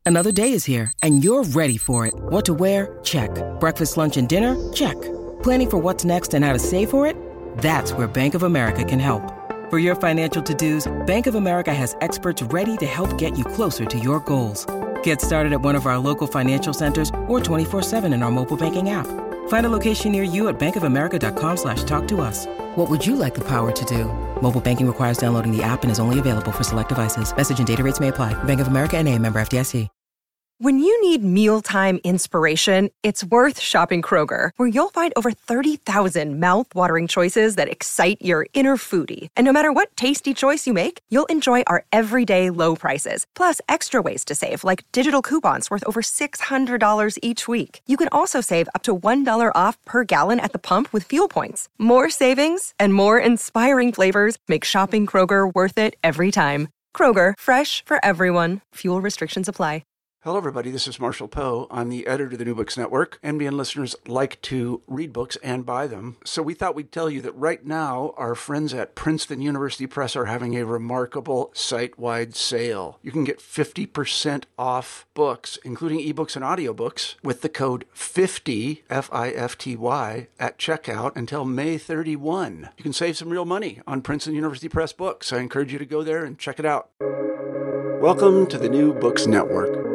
Another day is here, and you're ready for it. What to wear? Check. Breakfast, lunch, and dinner? Check. Planning for what's next and how to save for it? That's where Bank of America can help. For your financial to-dos, Bank of America has experts ready to help get you closer to your goals. Get started at one of our local financial centers or 24/7 in our mobile banking app. Find a location near you at bankofamerica.com/talktous. What would you like the power to do? Mobile banking requires downloading the app and is only available for select devices. Message and data rates may apply. Bank of America N.A., member FDIC. When you need mealtime inspiration, it's worth shopping Kroger, where you'll find over 30,000 mouth-watering choices that excite your inner foodie. And no matter what tasty choice you make, you'll enjoy our everyday low prices, plus extra ways to save, like digital coupons worth over $600 each week. You can also save up to $1 off per gallon at the pump with fuel points. More savings and more inspiring flavors make shopping Kroger worth it every time. Kroger, fresh for everyone. Fuel restrictions apply. Hello, everybody. This is Marshall Poe. I'm the editor of the New Books Network. NBN listeners like to read books and buy them. So we thought we'd tell you that right now, our friends at Princeton University Press are having a remarkable site-wide sale. You can get 50% off books, including ebooks and audiobooks, with the code 50, F-I-F-T-Y, at checkout until May 31. You can save some real money on Princeton University Press books. I encourage you to go there and check it out. Welcome to the New Books Network.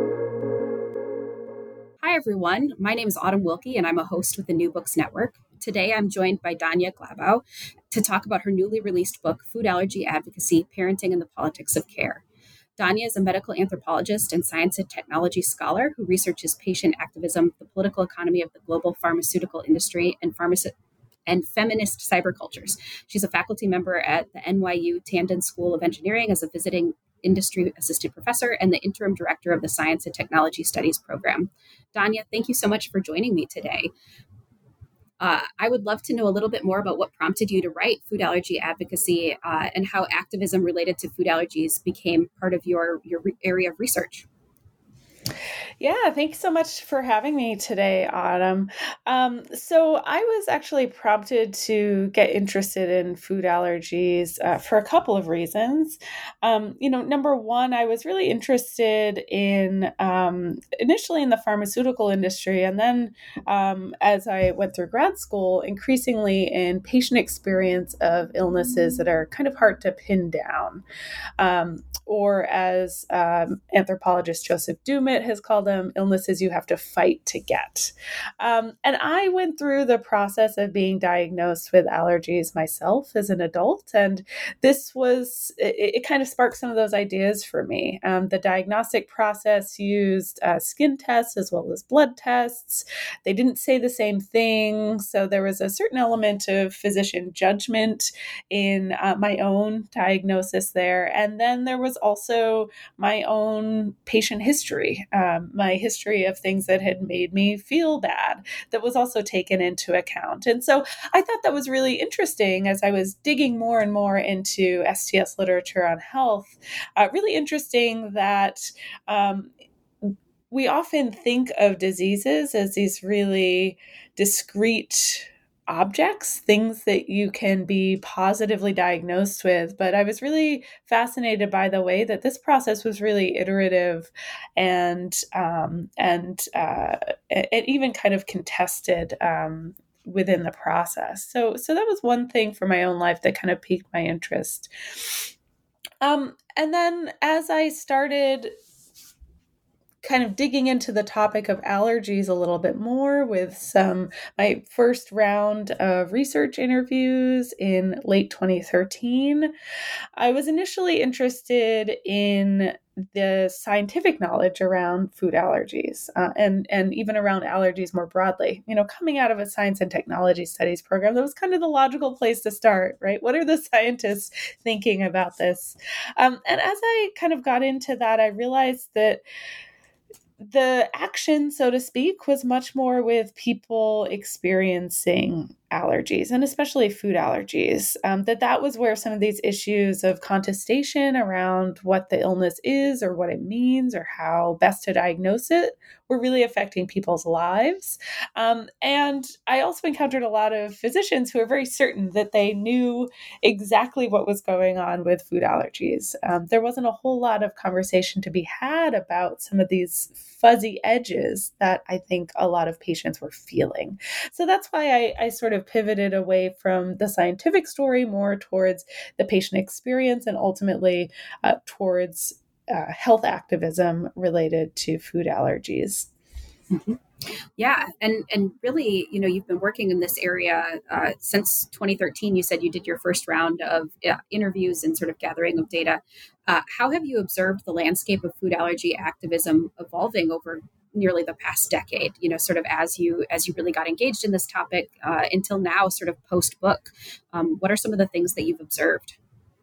Hi, everyone. My name is Autumn Wilkie, and I'm a host with the New Books Network. Today, I'm joined by Danya Glabow to talk about her newly released book, Food Allergy Advocacy, Parenting and the Politics of Care. Danya is a medical anthropologist and science and technology scholar who researches patient activism, the political economy of the global pharmaceutical industry, and feminist cybercultures. She's a faculty member at the NYU Tandon School of Engineering as a visiting industry assistant professor and the interim director of the Science and Technology Studies program. Danya, thank you so much for joining me today. I would love to know a little bit more about what prompted you to write Food Allergy Advocacy and how activism related to food allergies became part of your area of research. Yeah, thanks so much for having me today, Autumn. So I was actually prompted to get interested in food allergies for a couple of reasons. Number one, I was really interested in initially in the pharmaceutical industry, and then as I went through grad school, increasingly in patient experience of illnesses that are kind of hard to pin down. Or as anthropologist Joseph Dummett has called them, illnesses you have to fight to get. And I went through the process of being diagnosed with allergies myself as an adult. And it kind of sparked some of those ideas for me. The diagnostic process used skin tests as well as blood tests. They didn't say the same thing. So there was a certain element of physician judgment in my own diagnosis there. And then there was also my own patient history, my history of things that had made me feel bad that was also taken into account. And so I thought that was really interesting as I was digging more and more into STS literature on health, really interesting that we often think of diseases as these really discrete objects, things that you can be positively diagnosed with. But I was really fascinated by the way that this process was really iterative and even kind of contested within the process. So that was one thing for my own life that kind of piqued my interest. And then as I started kind of digging into the topic of allergies a little bit more with my first round of research interviews in late 2013, I was initially interested in the scientific knowledge around food allergies and even around allergies more broadly. Coming out of a science and technology studies program, that was kind of the logical place to start, right? What are the scientists thinking about this? And as I kind of got into that, I realized that the action, so to speak, was much more with people experiencing allergies, and especially food allergies, that was where some of these issues of contestation around what the illness is or what it means or how best to diagnose it were really affecting people's lives. And I also encountered a lot of physicians who are very certain that they knew exactly what was going on with food allergies. There wasn't a whole lot of conversation to be had about some of these fuzzy edges that I think a lot of patients were feeling. So that's why I sort of pivoted away from the scientific story more towards the patient experience and ultimately towards health activism related to food allergies. Mm-hmm. Yeah. And really, you've been working in this area since 2013. You said you did your first round of interviews and sort of gathering of data. How have you observed the landscape of food allergy activism evolving over nearly the past decade, sort of as you really got engaged in this topic until now, sort of post book? What are some of the things that you've observed?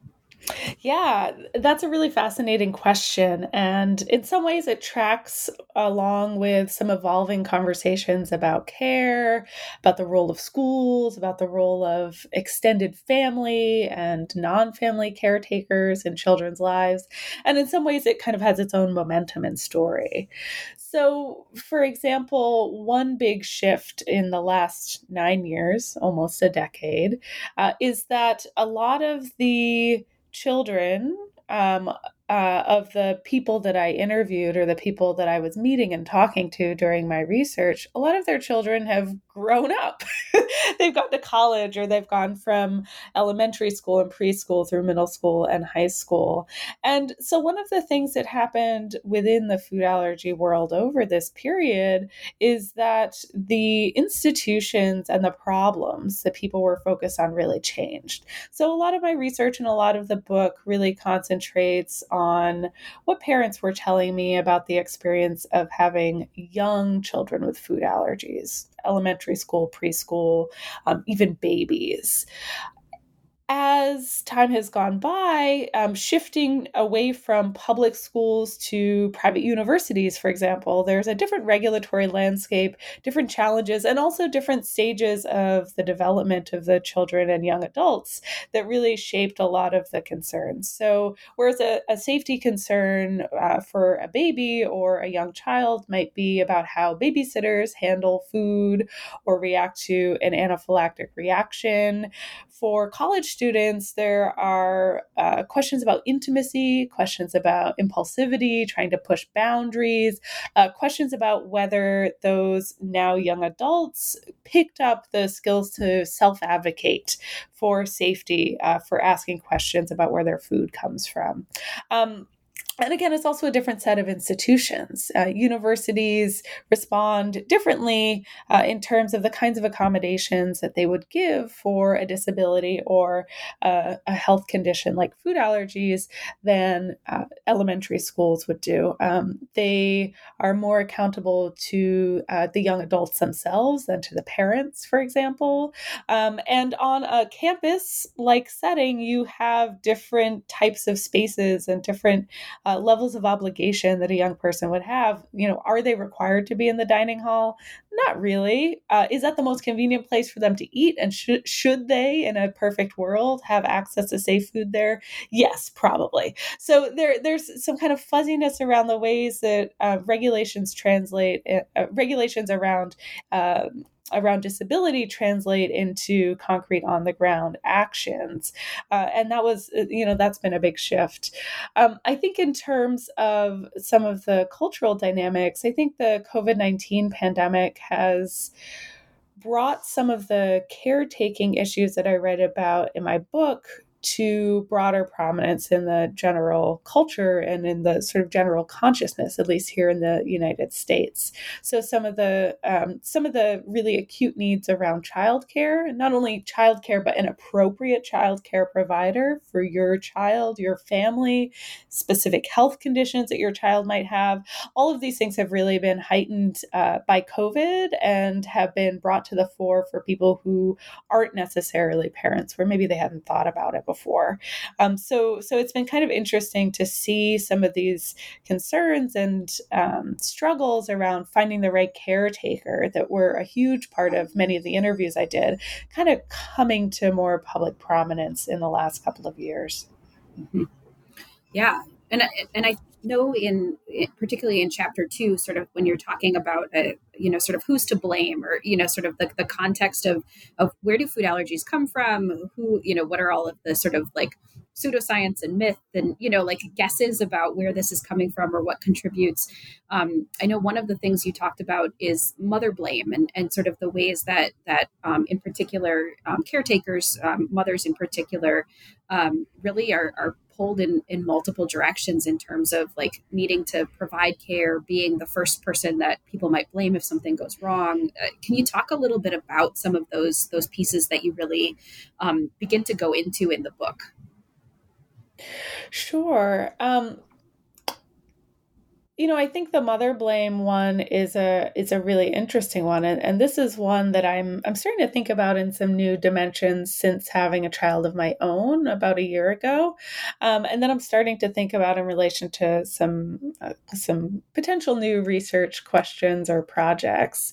Yeah, that's a really fascinating question. And in some ways, it tracks along with some evolving conversations about care, about the role of schools, about the role of extended family and non family caretakers in children's lives. And in some ways, it kind of has its own momentum and story. So, for example, one big shift in the last 9 years, almost a decade, is that a lot of the children of the people that I interviewed or the people that I was meeting and talking to during my research, a lot of their children have grown up. They've gone to college or they've gone from elementary school and preschool through middle school and high school. And so one of the things that happened within the food allergy world over this period is that the institutions and the problems that people were focused on really changed. So a lot of my research and a lot of the book really concentrates on what parents were telling me about the experience of having young children with food allergies, elementary school, preschool, even babies. As time has gone by, shifting away from public schools to private universities, for example, there's a different regulatory landscape, different challenges, and also different stages of the development of the children and young adults that really shaped a lot of the concerns. So, whereas a safety concern for a baby or a young child might be about how babysitters handle food or react to an anaphylactic reaction, for college students, there are questions about intimacy, questions about impulsivity, trying to push boundaries, questions about whether those now young adults picked up the skills to self-advocate for safety, for asking questions about where their food comes from. And again, it's also a different set of institutions. Universities respond differently in terms of the kinds of accommodations that they would give for a disability or a health condition like food allergies than elementary schools would do. They are more accountable to the young adults themselves than to the parents, for example. And on a campus-like setting, you have different types of spaces and different levels of obligation that a young person would have. Are they required to be in the dining hall? Not really. Is that the most convenient place for them to eat? And should they, in a perfect world, have access to safe food there? Yes, probably. So there's some kind of fuzziness around the ways that regulations around disability translate into concrete on the ground actions. And that's been a big shift. I think in terms of some of the cultural dynamics, I think the COVID-19 pandemic has brought some of the caretaking issues that I read about in my book to broader prominence in the general culture and in the sort of general consciousness, at least here in the United States. So some of the really acute needs around childcare, not only childcare, but an appropriate childcare provider for your child, your family, specific health conditions that your child might have. All of these things have really been heightened by COVID and have been brought to the fore for people who aren't necessarily parents, where maybe they hadn't thought about it before. So it's been kind of interesting to see some of these concerns and struggles around finding the right caretaker that were a huge part of many of the interviews I did, kind of coming to more public prominence in the last couple of years. Mm-hmm. Yeah. And I know particularly in chapter 2, sort of when you're talking about, sort of who's to blame, or, sort of the context of where do food allergies come from? What are all of the sort of like pseudoscience and myth and, like guesses about where this is coming from or what contributes. I know one of the things you talked about is mother blame and sort of the ways that in particular, caretakers, mothers in particular, really are pulled in multiple directions in terms of like needing to provide care, being the first person that people might blame if something goes wrong. Can you talk a little bit about some of those pieces that you really begin to go into in the book? Sure. I think the mother blame one is a really interesting one, and this is one that I'm starting to think about in some new dimensions since having a child of my own about a year ago, and then I'm starting to think about in relation to some potential new research questions or projects.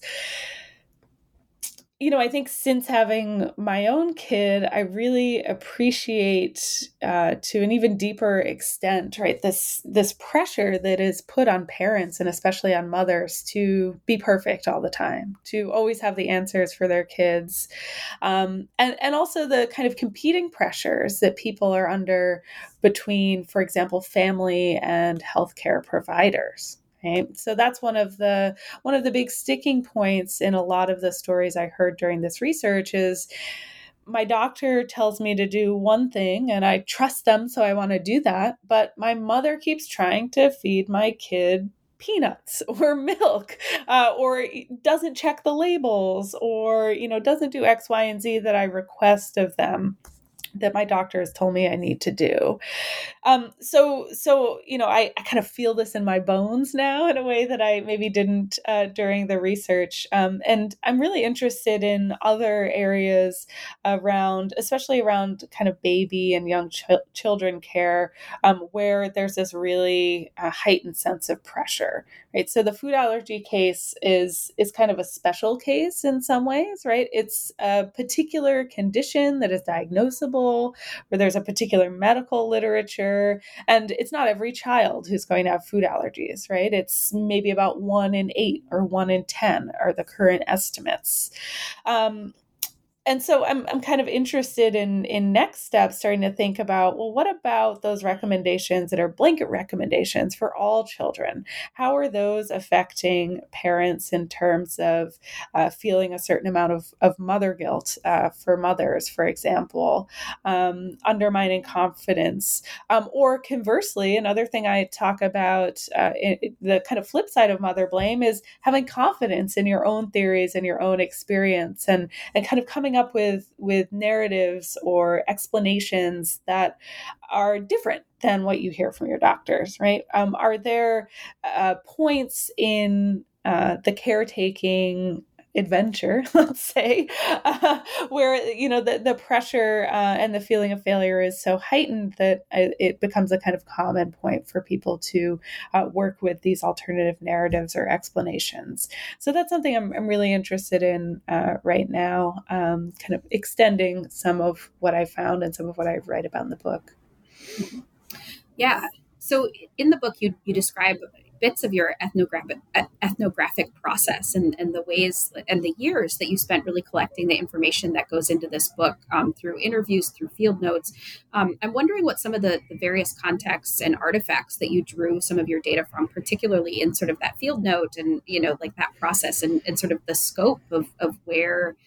I think since having my own kid, I really appreciate to an even deeper extent, right, this pressure that is put on parents and especially on mothers to be perfect all the time, to always have the answers for their kids, and also the kind of competing pressures that people are under between, for example, family and healthcare providers. Right? So that's one of the big sticking points in a lot of the stories I heard during this research is my doctor tells me to do one thing and I trust them, so I want to do that. But my mother keeps trying to feed my kid peanuts or milk, or doesn't check the labels, or doesn't do X, Y, and Z that I request of them, that my doctor has told me I need to do. So I kind of feel this in my bones now in a way that I maybe didn't during the research. And I'm really interested in other areas especially around kind of baby and young children care, where there's this really heightened sense of pressure, right? So the food allergy case is kind of a special case in some ways, right? It's a particular condition that is diagnosable, where there's a particular medical literature, and it's not every child who's going to have food allergies, right? It's maybe about 1 in 8 or 1 in 10 are the current estimates. And so I'm kind of interested in next steps, starting to think about, well, what about those recommendations that are blanket recommendations for all children? How are those affecting parents in terms of feeling a certain amount of mother guilt for mothers, for example, undermining confidence, or conversely, another thing I talk about, the kind of flip side of mother blame is having confidence in your own theories and your own experience, and kind of coming up with narratives or explanations that are different than what you hear from your doctors, right? Are there points in the caretaking adventure, let's say, where the pressure and the feeling of failure is so heightened that it becomes a kind of common point for people to work with these alternative narratives or explanations. So that's something I'm really interested in right now, kind of extending some of what I found and some of what I write about in the book. Yeah. So in the book, you describe bits of your ethnographic process and the ways and the years that you spent really collecting the information that goes into this book, through interviews, through field notes. I'm wondering what some of the various contexts and artifacts that you drew some of your data from, particularly in sort of that field note and, like that process and sort of the scope of where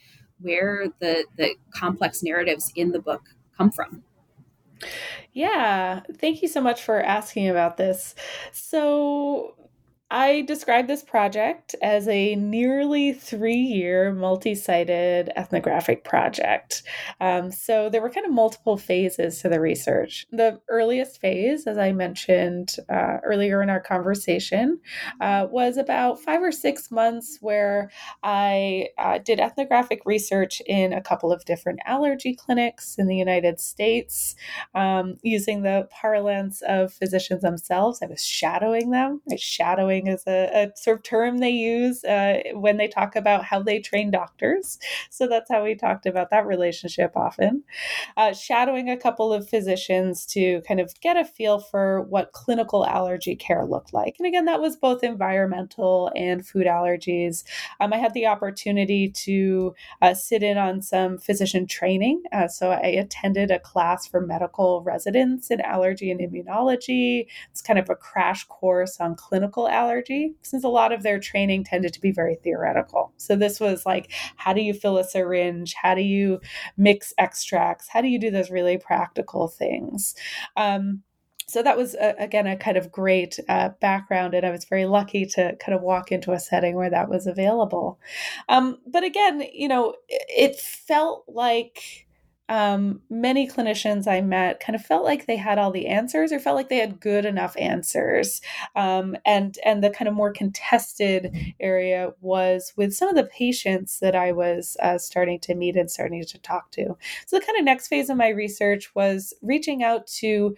the complex narratives in the book come from. Yeah, thank you so much for asking about this. So I describe this project as a nearly 3-year multi-sited ethnographic project. So there were kind of multiple phases to the research. The earliest phase, as I mentioned earlier in our conversation, was about 5 or 6 months where I did ethnographic research in a couple of different allergy clinics in the United States, using the parlance of physicians themselves. I was shadowing them. Right? Shadowing is a sort of term they use when they talk about how they train doctors. So that's how we talked about that relationship often. Shadowing a couple of physicians to kind of get a feel for what clinical allergy care looked like. And again, that was both environmental and food allergies. I had the opportunity to sit in on some physician training. So I attended a class for medical residents in allergy and immunology. It's kind of a crash course on clinical allergy, since a lot of their training tended to be very theoretical. So this was like, how do you fill a syringe? How do you mix extracts? How do you do those really practical things? So that was, again, a kind of great background, and I was very lucky to kind of walk into a setting where that was available. But again, it felt like many clinicians I met kind of felt like they had all the answers, or felt like they had good enough answers. And the kind of more contested area was with some of the patients that I was starting to meet and starting to talk to. So the kind of next phase of my research was reaching out to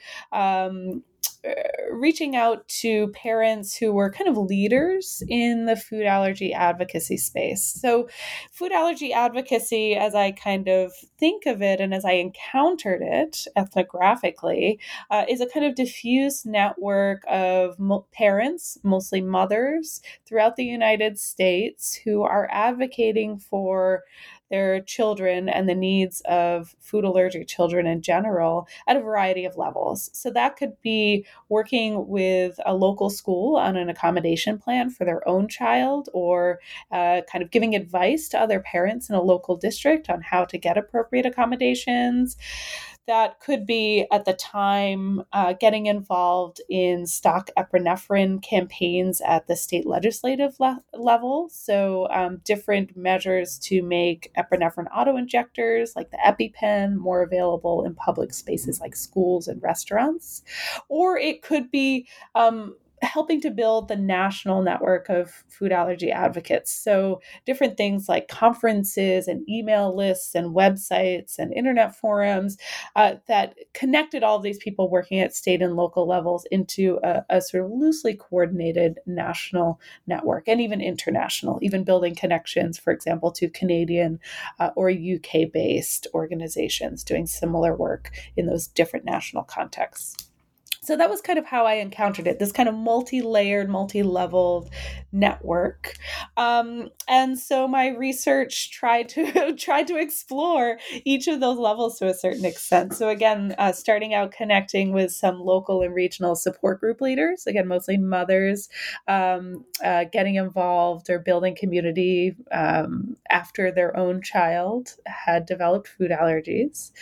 parents who were kind of leaders in the food allergy advocacy space. So food allergy advocacy, as I kind of think of it and as I encountered it ethnographically, is a kind of diffuse network of parents, mostly mothers, throughout the United States who are advocating for their children and the needs of food allergic children in general at a variety of levels. So that could be working with a local school on an accommodation plan for their own child, or kind of giving advice to other parents in a local district on how to get appropriate accommodations. That could be, at the time, getting involved in stock epinephrine campaigns at the state legislative level. So different measures to make epinephrine autoinjectors like the EpiPen more available in public spaces like schools and restaurants. Or it could be helping to build the national network of food allergy advocates. So different things like conferences and email lists and websites and internet forums that connected all of these people working at state and local levels into a sort of loosely coordinated national network, and even international, even building connections, for example, to Canadian or UK-based organizations doing similar work in those different national contexts. So that was kind of how I encountered it, this kind of multi-layered, multi-leveled network. And so my research tried to explore each of those levels to a certain extent. So again, starting out connecting with some local and regional support group leaders, again, mostly mothers, getting involved or building community after their own child had developed food allergies.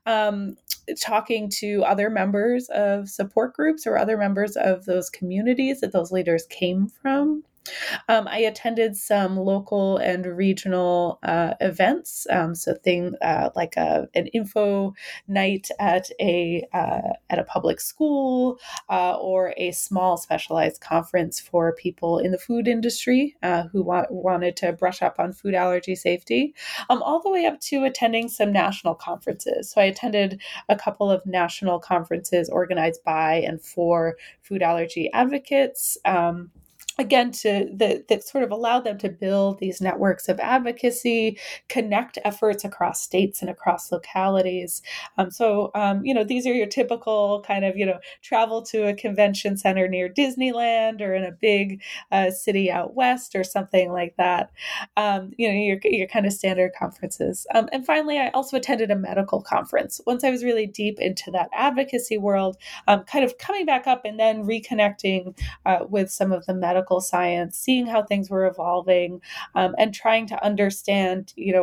Talking to other members of support groups or other members of those communities that those leaders came from. I attended some local and regional events, so things like an info night at a public school, or a small specialized conference for people in the food industry who wanted to brush up on food allergy safety, all the way up to attending some national conferences. So I attended a couple of national conferences organized by and for food allergy advocates. Again, that sort of allowed them to build these networks of advocacy, connect efforts across states and across localities. So these are your typical kind of, travel to a convention center near Disneyland or in a big city out west or something like that. Your kind of standard conferences. And finally, I also attended a medical conference. Once I was really deep into that advocacy world, kind of coming back up and then reconnecting with some of the medical science, seeing how things were evolving, and trying to understand,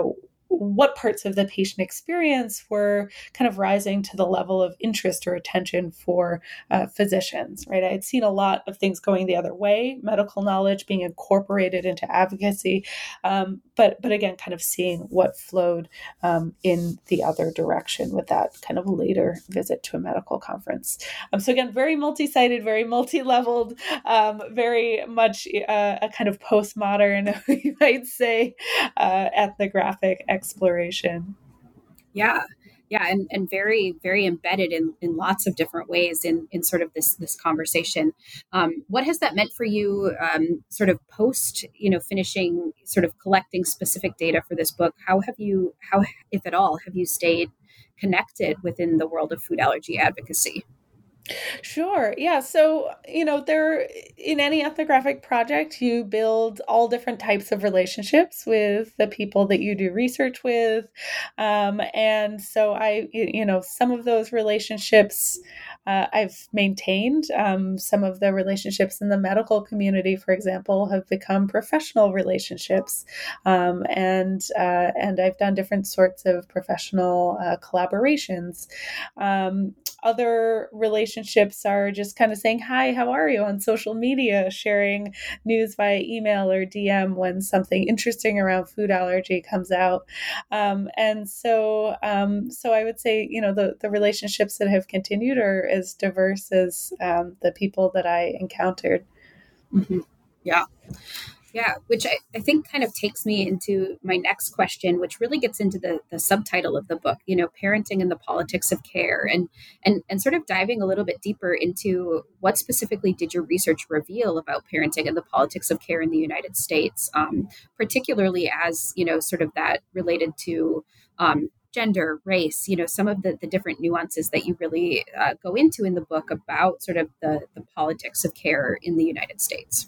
what parts of the patient experience were kind of rising to the level of interest or attention for physicians, right? I had seen a lot of things going the other way, medical knowledge being incorporated into advocacy, but again, kind of seeing what flowed in the other direction with that kind of later visit to a medical conference. So again, very multi-sided, very multi-leveled, very much a kind of postmodern, you might say, ethnographic exploration. Yeah. Yeah. And very, very embedded in lots of different ways in sort of this conversation. What has that meant for you sort of post, finishing sort of collecting specific data for this book? How, if at all, have you stayed connected within the world of food allergy advocacy? Sure. Yeah. So, there in any ethnographic project, you build all different types of relationships with the people that you do research with. And so some of those relationships I've maintained. Some of the relationships in the medical community, for example, have become professional relationships. And I've done different sorts of professional collaborations. Other relationships are just kind of saying, hi, how are you on social media, sharing news via email or DM when something interesting around food allergy comes out. So I would say, the relationships that have continued are as diverse as the people that I encountered. Mm-hmm. Yeah. Yeah, which I think kind of takes me into my next question, which really gets into the subtitle of the book, parenting and the politics of care, and sort of diving a little bit deeper into what specifically did your research reveal about parenting and the politics of care in the United States, particularly as, sort of that related to gender, race, some of the different nuances that you really go into in the book about sort of the politics of care in the United States.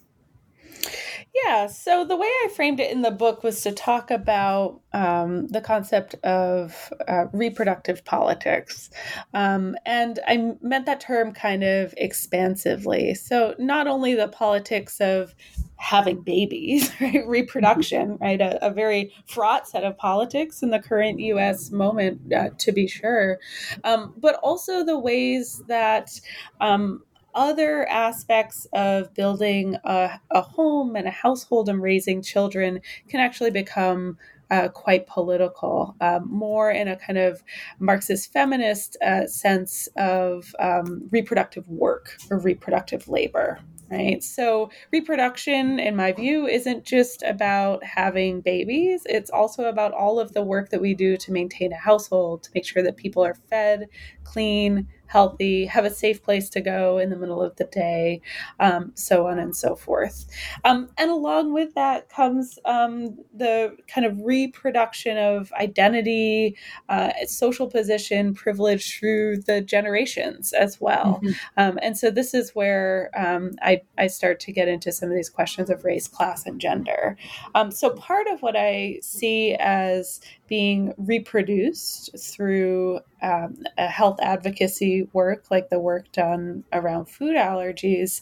Yeah, so the way I framed it in the book was to talk about the concept of reproductive politics. And I meant that term kind of expansively. So not only the politics of having babies, right? Reproduction, right? A very fraught set of politics in the current US moment, to be sure, but also the ways that other aspects of building a home and a household and raising children can actually become quite political, more in a kind of Marxist feminist sense of reproductive work or reproductive labor. Right. So reproduction, in my view, isn't just about having babies. It's also about all of the work that we do to maintain a household, to make sure that people are fed, clean, healthy, have a safe place to go in the middle of the day, so on and so forth. And along with that comes the kind of reproduction of identity, social position, privilege through the generations as well. Mm-hmm. And so this is where I start to get into some of these questions of race, class, and gender. So part of what I see as being reproduced through a health advocacy work, like the work done around food allergies,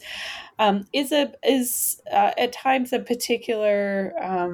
is at times a particular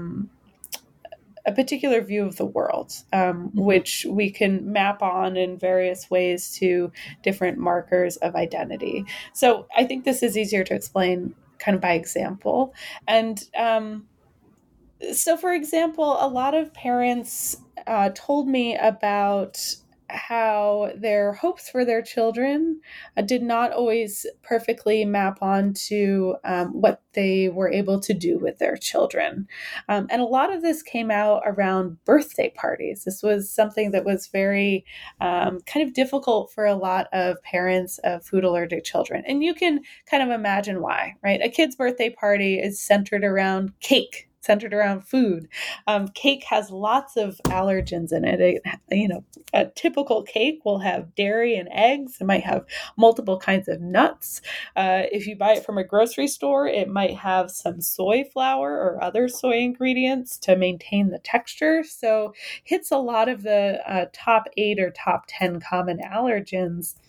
view of the world, which we can map on in various ways to different markers of identity. So I think this is easier to explain kind of by example. And so, for example, a lot of parents told me about how their hopes for their children did not always perfectly map onto what they were able to do with their children. And a lot of this came out around birthday parties. This was something that was very kind of difficult for a lot of parents of food allergic children. And you can kind of imagine why, right? A kid's birthday party is centered around cake, centered around food. Cake has lots of allergens in it. A typical cake will have dairy and eggs. It might have multiple kinds of nuts. If you buy it from a grocery store, it might have some soy flour or other soy ingredients to maintain the texture. So hits a lot of the top 8 or top 10 common allergens.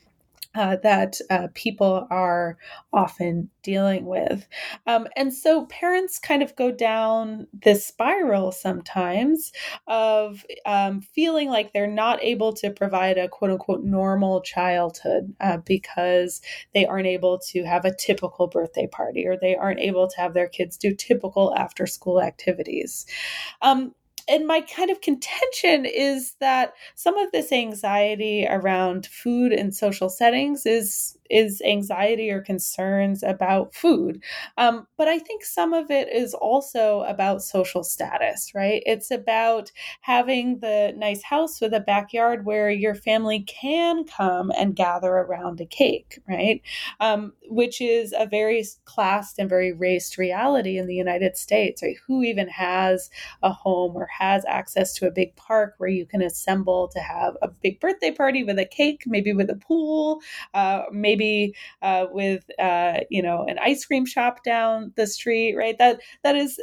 that people are often dealing with. And so parents kind of go down this spiral sometimes of feeling like they're not able to provide a quote unquote normal childhood because they aren't able to have a typical birthday party, or they aren't able to have their kids do typical after school activities. Um, and my kind of contention is that some of this anxiety around food and social settings is anxiety or concerns about food. But I think some of it is also about social status, right? It's about having the nice house with a backyard where your family can come and gather around a cake, right? Which is a very classed and very raced reality in the United States, right? Who even has a home or has access to a big park where you can assemble to have a big birthday party with a cake, maybe with a pool, maybe with an ice cream shop down the street, right? That is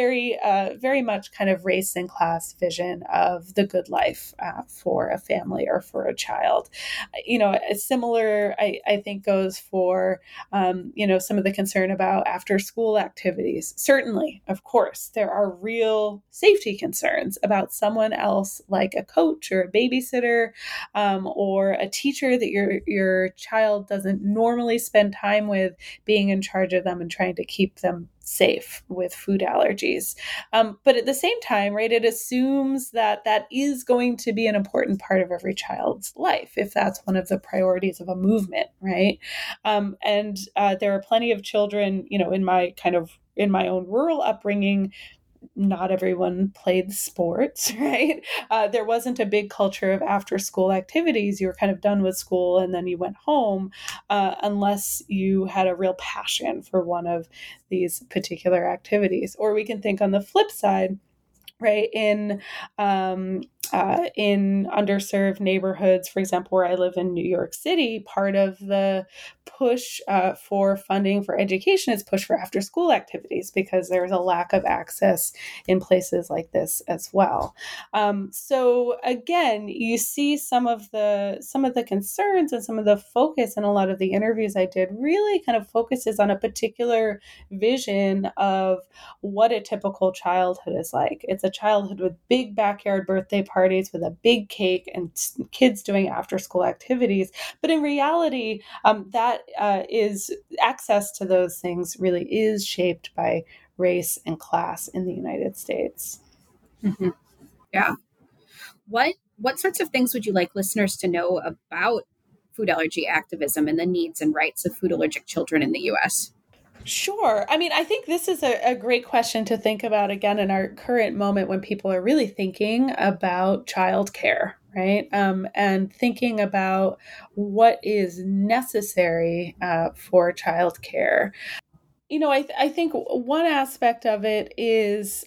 very much kind of race and class vision of the good life for a family or for a child. A similar, I think, goes for some of the concern about after school activities. Certainly, of course, there are real safety concerns about someone else, like a coach or a babysitter, or a teacher that your child doesn't normally spend time with, being in charge of them and trying to keep them safe with food allergies. But at the same time, right, it assumes that that is going to be an important part of every child's life, if that's one of the priorities of a movement, right? And there are plenty of children, in my own rural upbringing. Not everyone played sports, right? There wasn't a big culture of after school activities. You were kind of done with school and then you went home, unless you had a real passion for one of these particular activities. Or we can think on the flip side, right? In underserved neighborhoods, for example, where I live in New York City, part of the push for funding for education is push for after school activities, because there's a lack of access in places like this as well. So again, you see some of the concerns and some of the focus in a lot of the interviews I did really kind of focuses on a particular vision of what a typical childhood is like. It's a childhood with big backyard birthday parties with a big cake and kids doing after school activities. But in reality, that is access to those things really is shaped by race and class in the United States. Mm-hmm. Yeah. What sorts of things would you like listeners to know about food allergy activism and the needs and rights of food allergic children in the U.S.? Sure. I mean, I think this is a great question to think about again in our current moment when people are really thinking about childcare, right? And thinking about what is necessary for childcare. I think one aspect of it is,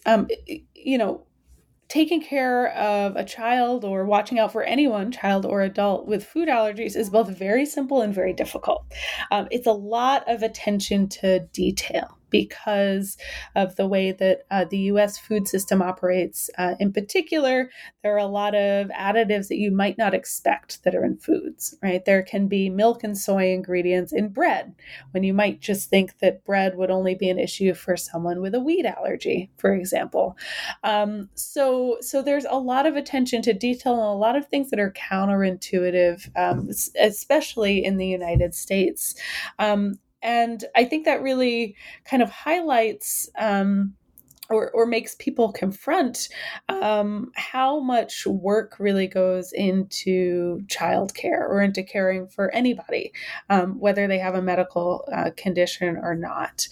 taking care of a child or watching out for anyone, child or adult, with food allergies is both very simple and very difficult. It's a lot of attention to detail because of the way that the U.S. food system operates. In particular, there are a lot of additives that you might not expect that are in foods, right? There can be milk and soy ingredients in bread, when you might just think that bread would only be an issue for someone with a wheat allergy, for example. So there's a lot of attention to detail and a lot of things that are counterintuitive, especially in the United States. And I think that really kind of highlights or makes people confront how much work really goes into childcare or into caring for anybody, whether they have a medical condition or not.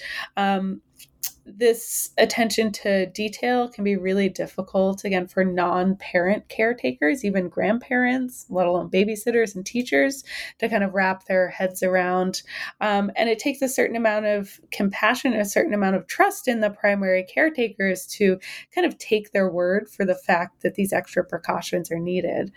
This attention to detail can be really difficult, again, for non-parent caretakers, even grandparents, let alone babysitters and teachers, to kind of wrap their heads around. And it takes a certain amount of compassion, a certain amount of trust in the primary caretakers to kind of take their word for the fact that these extra precautions are needed.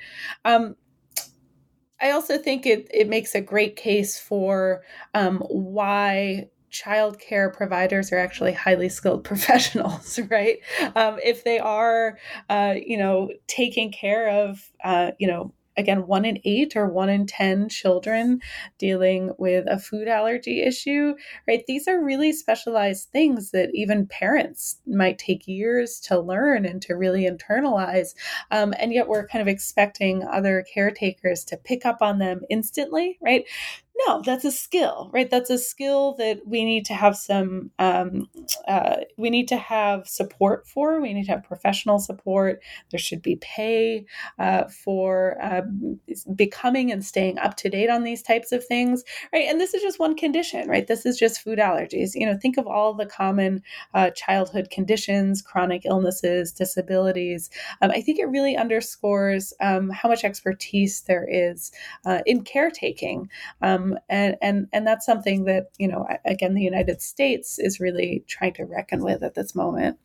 I also think it makes a great case for why childcare providers are actually highly skilled professionals, right? If they are, taking care of, again, 1 in 8 or 1 in 10 children dealing with a food allergy issue, right? These are really specialized things that even parents might take years to learn and to really internalize. And yet we're kind of expecting other caretakers to pick up on them instantly, right? No, that's a skill, right? That's a skill that we need to have we need to have support for. We need to have professional support. There should be pay for becoming and staying up to date on these types of things, right? And this is just one condition, right? This is just food allergies. Think of all the common childhood conditions, chronic illnesses, disabilities. I think it really underscores how much expertise there is in caretaking. And that's something that, again, the United States is really trying to reckon with at this moment.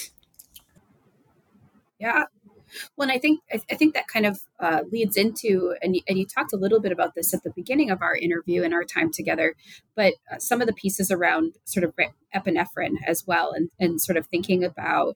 Yeah. Well, and I think that kind of leads into, and you talked a little bit about this at the beginning of our interview and our time together, but some of the pieces around sort of epinephrine as well, and sort of thinking about,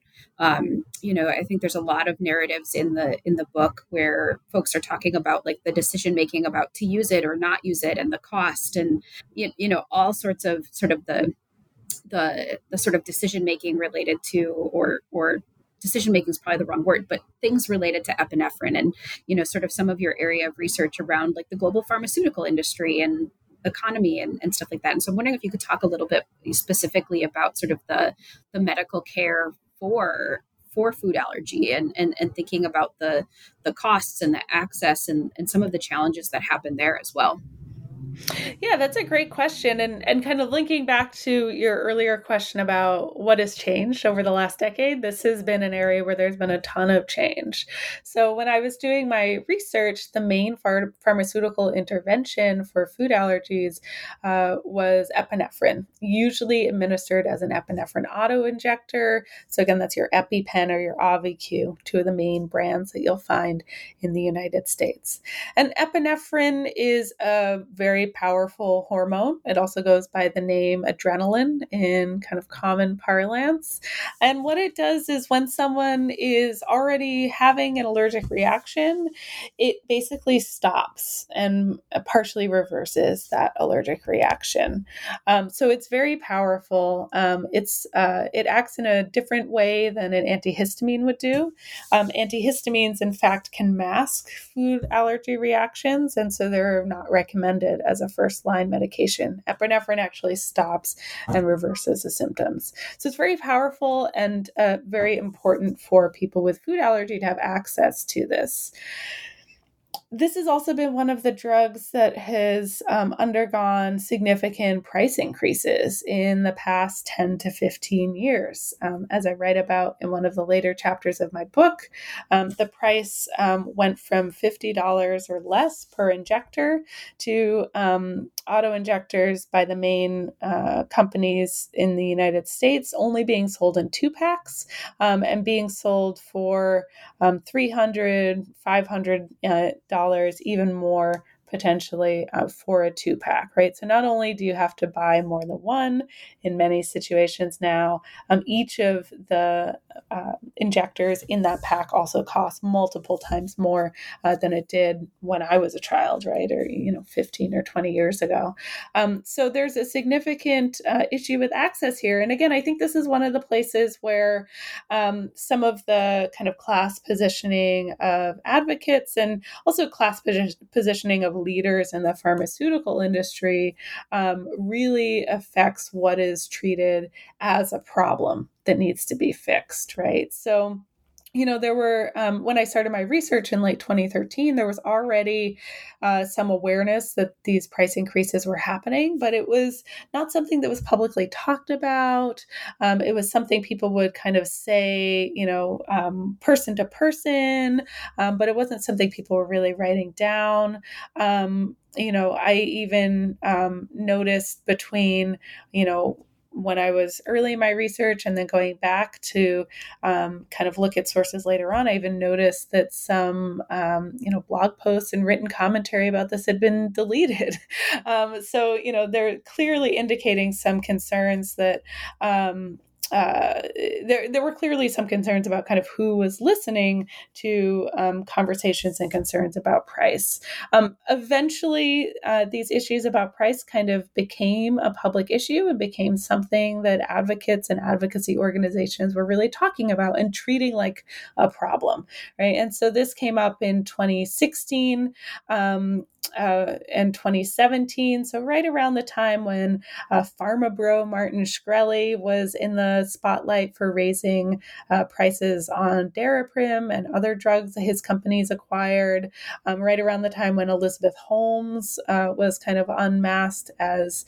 I think there's a lot of narratives in the book where folks are talking about like the decision making about to use it or not use it, and the cost, and all sorts of sort of the sort of decision making related to or decision making is probably the wrong word, but things related to epinephrine, and sort of some of your area of research around like the global pharmaceutical industry and economy and stuff like that. And so I'm wondering if you could talk a little bit specifically about sort of the medical care for food allergy and thinking about the costs and the access and some of the challenges that happen there as well. Yeah, that's a great question. And kind of linking back to your earlier question about what has changed over the last decade, this has been an area where there's been a ton of change. So when I was doing my research, the main pharmaceutical intervention for food allergies was epinephrine, usually administered as an epinephrine auto-injector. So again, that's your EpiPen or your Auvi-Q, two of the main brands that you'll find in the United States. And epinephrine is a very powerful hormone. It also goes by the name adrenaline in kind of common parlance. And what it does is when someone is already having an allergic reaction, it basically stops and partially reverses that allergic reaction. So it's very powerful. It acts in a different way than an antihistamine would do. Antihistamines, in fact, can mask food allergy reactions, and so they're not recommended as a first-line medication. Epinephrine actually stops and reverses the symptoms. So it's very powerful and very important for people with food allergy to have access to this. This has also been one of the drugs that has undergone significant price increases in the past 10 to 15 years. As I write about in one of the later chapters of my book, the price went from $50 or less per injector to auto-injectors by the main companies in the United States only being sold in 2-packs and being sold for $300, $500, even more potentially for a 2-pack, right? So not only do you have to buy more than one in many situations now, each of the injectors in that pack also costs multiple times more than it did when I was a child, right? Or, 15 or 20 years ago. So there's a significant issue with access here. And again, I think this is one of the places where some of the kind of class positioning of advocates and also class positioning of leaders in the pharmaceutical industry really affects what is treated as a problem that needs to be fixed, right? So, there were, when I started my research in late 2013, there was already some awareness that these price increases were happening, but it was not something that was publicly talked about. It was something people would kind of say, person to person, but it wasn't something people were really writing down. I even noticed between, when I was early in my research and then going back to kind of look at sources later on, I even noticed that some, blog posts and written commentary about this had been deleted. So, they're clearly indicating some concerns that there were clearly some concerns about kind of who was listening to conversations and concerns about price. Eventually, these issues about price kind of became a public issue and became something that advocates and advocacy organizations were really talking about and treating like a problem, right? And so this came up in 2016 and 2017. So right around the time when pharma bro Martin Shkreli was in the spotlight for raising prices on Daraprim and other drugs that his companies acquired, right around the time when Elizabeth Holmes was kind of unmasked as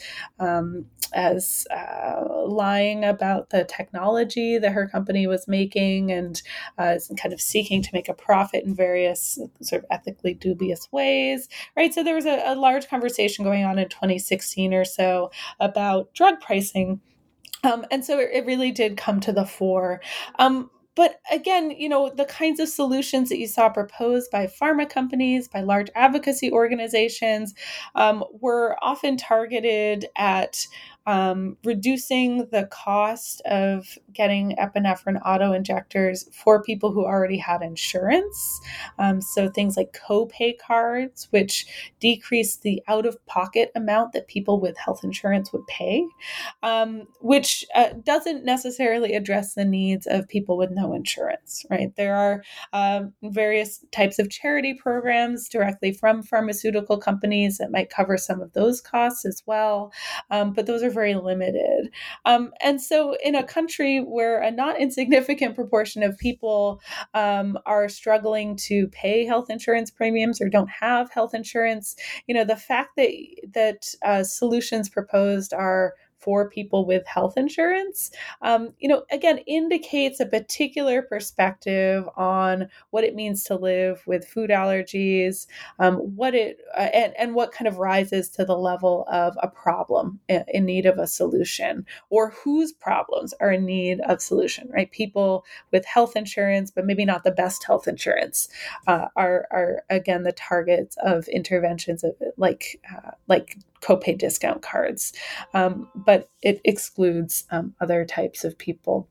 lying about the technology that her company was making and kind of seeking to make a profit in various sort of ethically dubious ways, right? So there was a large conversation going on in 2016 or so about drug pricing. And so it really did come to the fore. But again, the kinds of solutions that you saw proposed by pharma companies, by large advocacy organizations, were often targeted at reducing the cost of getting epinephrine auto-injectors for people who already had insurance. So things like copay cards, which decrease the out-of-pocket amount that people with health insurance would pay, which doesn't necessarily address the needs of people with no insurance, right? There are various types of charity programs directly from pharmaceutical companies that might cover some of those costs as well, but those are very limited. And so in a country where a not insignificant proportion of people are struggling to pay health insurance premiums or don't have health insurance, the fact that solutions proposed are for people with health insurance, again, indicates a particular perspective on what it means to live with food allergies, and what kind of rises to the level of a problem in need of a solution, or whose problems are in need of solution, right? People with health insurance, but maybe not the best health insurance, are again the targets of interventions like copay discount cards, but it excludes other types of people.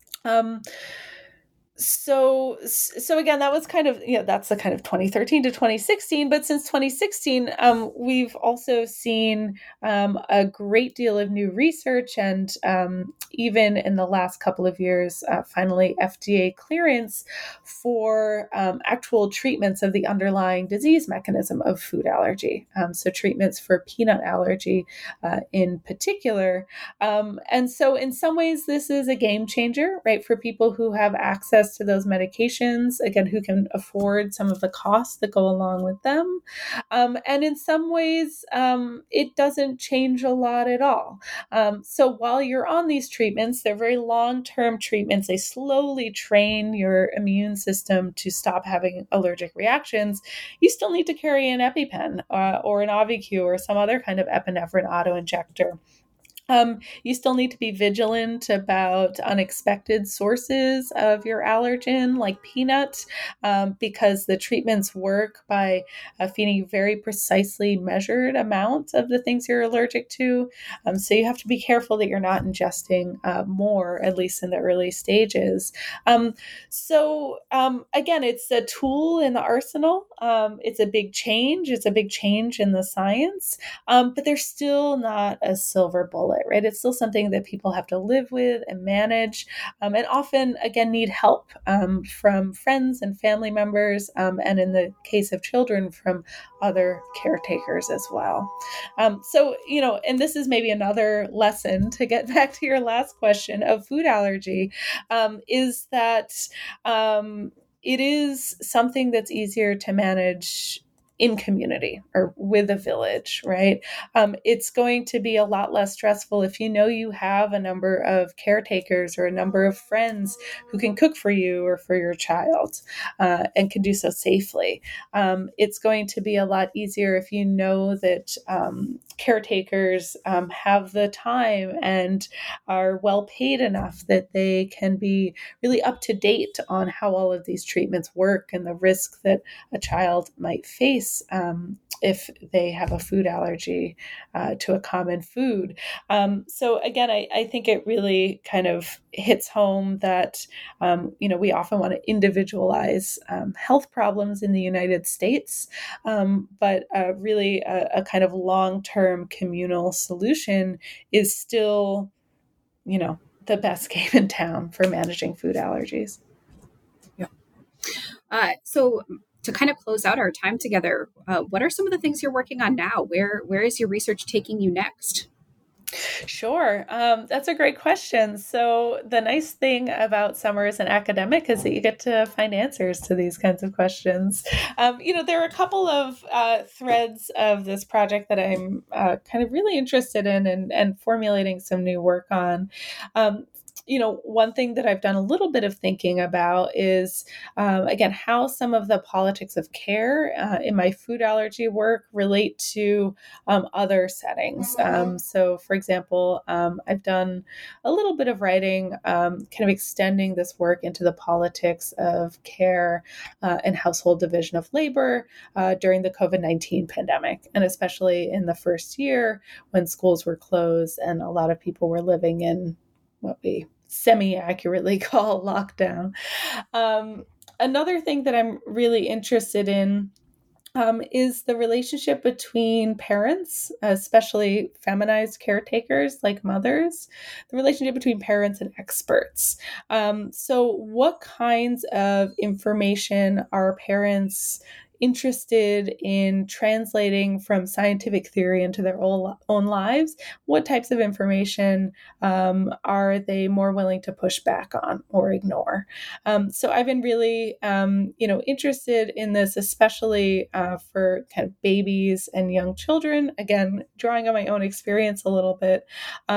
So again, that was kind of, that's the kind of 2013 to 2016. But since 2016, we've also seen a great deal of new research and even in the last couple of years, finally FDA clearance for actual treatments of the underlying disease mechanism of food allergy. So treatments for peanut allergy in particular. And so in some ways, this is a game changer, right, for people who have access to those medications, again, who can afford some of the costs that go along with them. And in some ways, it doesn't change a lot at all. So while you're on these treatments, they're very long-term treatments. They slowly train your immune system to stop having allergic reactions. You still need to carry an EpiPen or an Auvi-Q or some other kind of epinephrine auto-injector. You still need to be vigilant about unexpected sources of your allergen, like peanut, because the treatments work by feeding you very precisely measured amounts of the things you're allergic to. So you have to be careful that you're not ingesting more, at least in the early stages. Again, it's a tool in the arsenal. It's a big change. It's a big change in the science, but there's still not a silver bullet. Right? It's still something that people have to live with and manage, and often, again, need help from friends and family members, and in the case of children, from other caretakers as well. And this is maybe another lesson to get back to your last question of food allergy, is that it is something that's easier to manage in community or with a village, right? It's going to be a lot less stressful if you know you have a number of caretakers or a number of friends who can cook for you or for your child and can do so safely. It's going to be a lot easier if you know that caretakers have the time and are well paid enough that they can be really up to date on how all of these treatments work and the risk that a child might face if they have a food allergy to a common food. So again, I think it really kind of hits home that, we often want to individualize health problems in the United States, but really a kind of long-term communal solution is still, the best game in town for managing food allergies. Yeah. So to kind of close out our time together, what are some of the things you're working on now? Where is your research taking you next? Sure. That's a great question. So the nice thing about summer as an academic is that you get to find answers to these kinds of questions. There are a couple of threads of this project that I'm kind of really interested in and formulating some new work on. One thing that I've done a little bit of thinking about is, again, how some of the politics of care in my food allergy work relate to other settings. So, for example, I've done a little bit of writing, kind of extending this work into the politics of care and household division of labor during the COVID-19 pandemic, and especially in the first year when schools were closed and a lot of people were living in what we semi-accurately call lockdown. Another thing that I'm really interested in is the relationship between parents, especially feminized caretakers like mothers, the relationship between parents and experts. So what kinds of information are parents interested in translating from scientific theory into their own lives? What types of information are they more willing to push back on or ignore? So I've been really, interested in this, especially for kind of babies and young children. Again, drawing on my own experience a little bit.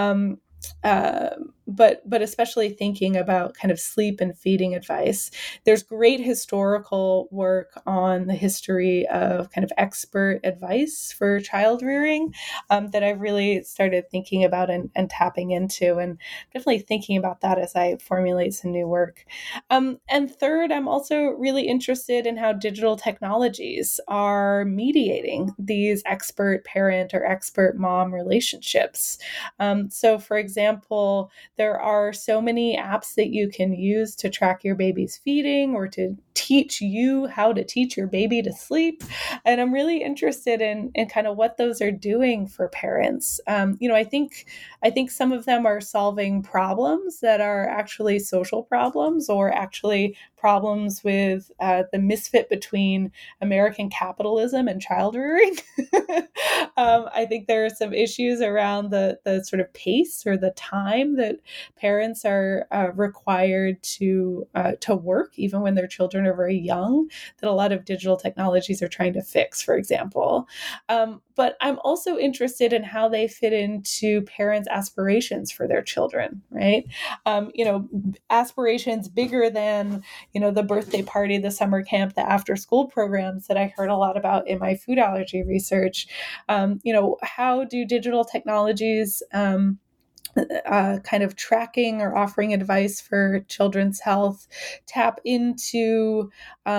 But especially thinking about kind of sleep and feeding advice. There's great historical work on the history of kind of expert advice for child rearing that I've really started thinking about and tapping into, and definitely thinking about that as I formulate some new work. And third, I'm also really interested in how digital technologies are mediating these expert parent or expert mom relationships. So for example, there are so many apps that you can use to track your baby's feeding or to teach you how to teach your baby to sleep. And I'm really interested in kind of what those are doing for parents. I think some of them are solving problems that are actually social problems or actually problems with the misfit between American capitalism and child rearing. I think there are some issues around the sort of pace or the time that parents are required to work, even when their children are very young, that a lot of digital technologies are trying to fix, for example. But I'm also interested in how they fit into parents' aspirations for their children, right? Aspirations bigger than, the birthday party, the summer camp, the after school programs that I heard a lot about in my food allergy research. How do digital technologies kind of tracking or offering advice for children's health tap into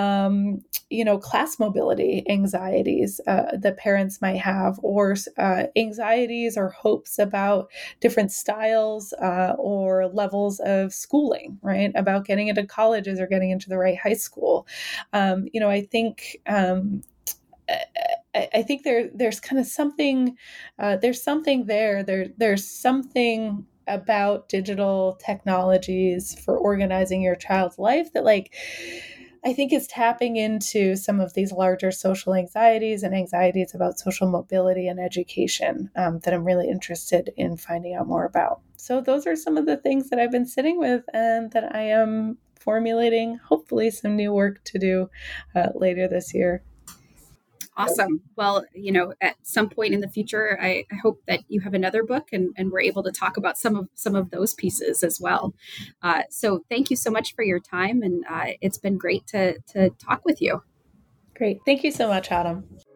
class mobility anxieties that parents might have, or anxieties or hopes about different styles or levels of schooling, right? About getting into colleges or getting into the right high school. I think I think there's kind of something, there's something there. There's something about digital technologies for organizing your child's life that, I think is tapping into some of these larger social anxieties and anxieties about social mobility and education that I'm really interested in finding out more about. So those are some of the things that I've been sitting with and that I am formulating, hopefully, some new work to do later this year. Awesome. Well, at some point in the future, I hope that you have another book and we're able to talk about some of those pieces as well. So thank you so much for your time. And it's been great to talk with you. Great. Thank you so much, Autumn.